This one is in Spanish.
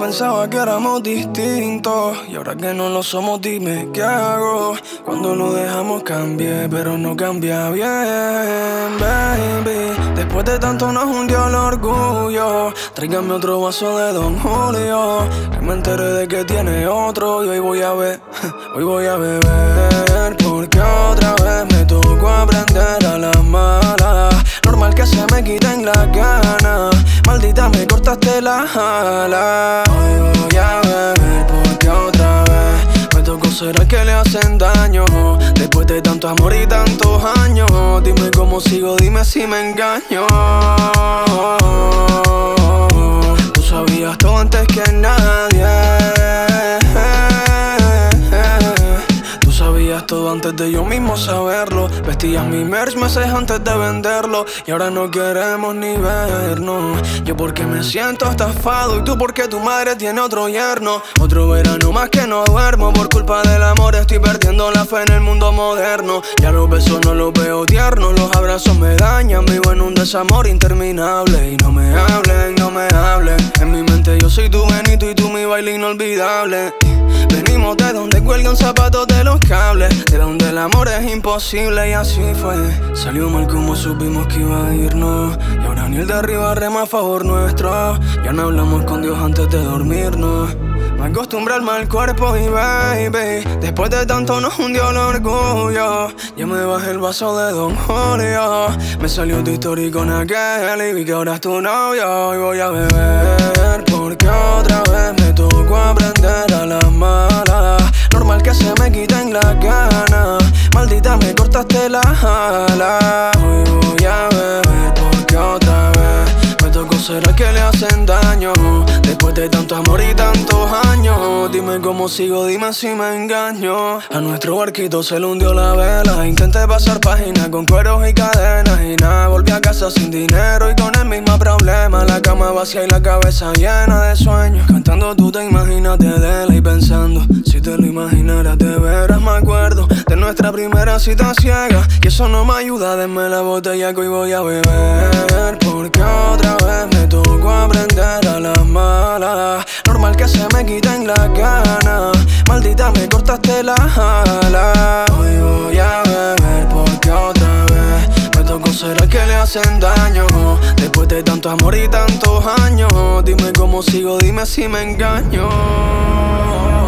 pensaba que éramos distintos y ahora que no lo somos, dime qué hago. Cuando lo dejamos cambié, pero no cambia bien, baby. Después de tanto nos hundió el orgullo. Tráigame otro vaso de Don Julio, que me enteré de que tiene otro y hoy voy a beber, porque otra vez me tocó aprender a las malas. Normal que se me quiten las ganas, maldita me cortaste las alas. Hoy voy a beber porque otra vez me tocó ser el que le hacen daño. Después de tanto amor y tantos años, dime cómo sigo, dime si me engaño. Tú sabías todo antes que nadie. Sabías todo antes de yo mismo saberlo. Vestías mi merch meses antes de venderlo y ahora no queremos ni vernos. Yo porque me siento estafado y tú porque tu madre tiene otro yerno. Otro verano más que no duermo. Por culpa del amor estoy perdiendo la fe en el mundo moderno. Ya los besos no los veo tiernos, los abrazos me dañan. Vivo en un desamor interminable y no me hablen, no me hablen. En mi mente yo soy tu Benito y tú mi baile inolvidable. Venimos de donde cuelgan zapatos de los cables, de donde el amor es imposible y así fue. Salió mal como supimos que iba a irnos y ahora ni el de arriba rema a favor nuestro. Ya no hablamos con Dios antes de dormirnos. Me acostumbré al mal cuerpo y baby, después de tanto nos hundió el orgullo. Ya me bajé el vaso de Don Julio, me salió tu historia con aquel y vi que ahora es tu novio. Y voy a beber porque otra vez me tocó aprender a las malas. Normal que se me quiten las ganas, maldita me cortaste las alas. Hoy voy a beber porque otra vez me tocó ser el que le hacen daño. Después de tanto amor y tantos años, dime cómo sigo, dime si me engaño. A nuestro barquito se le hundió la vela. Intenté pasar páginas con cueros y cadenas y nada, volví a casa sin dinero y con el mismo problema. La cama vacía y la cabeza llena de sueños. Cantando tú te imaginas de él y pensando, si te lo imaginaras de veras. Me acuerdo de nuestra primera cita ciega y eso no me ayuda, denme la botella que hoy voy a beber. Porque otra vez me tocó aprender a las malas. Normal que se me quiten las ganas, maldita me cortaste las alas. Hoy voy a beber porque otra vez me tocó ser el que le hacen daño. Después de tanto amor y tantos años, dime cómo sigo, dime si me engaño.